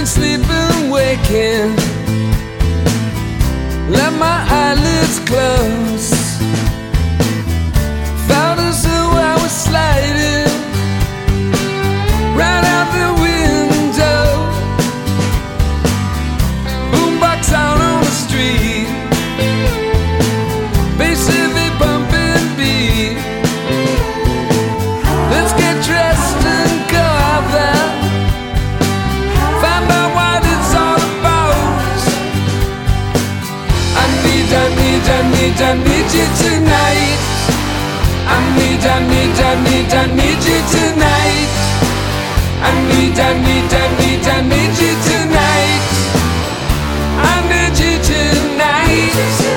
between sleeping and waking, let my eyelids close. Felt as though I was sliding right out the window. Boombox out on the street, bass heavy bumping beat. Let's get dressed and go out there, find out what it's all about. I need you tonight. I need you tonight. I need you tonight. I need you tonight.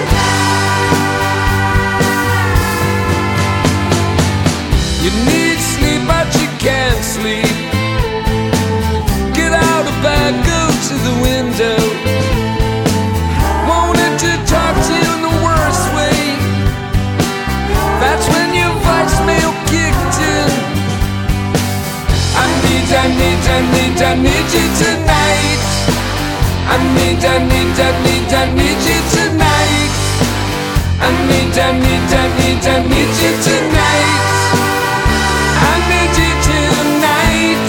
You need sleep but you can't sleep. Get out of bed, go to the window. Wanted to talk to you in the worst way. That's when your voicemail kicked in. I need you tonight. I need you tonight. I need you tonight. I need you tonight.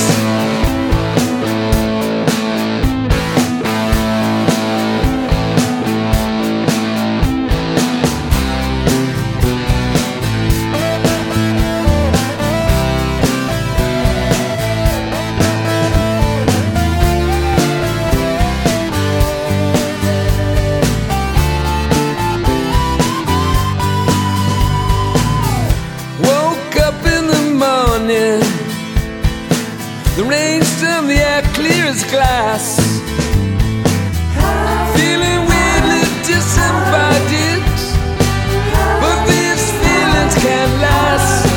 The rain's turned the air clear as glass. Feeling weirdly disembodied, but these feelings can't last.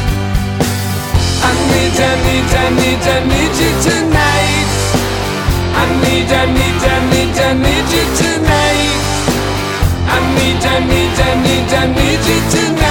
I need you tonight. I need you tonight. I need you tonight.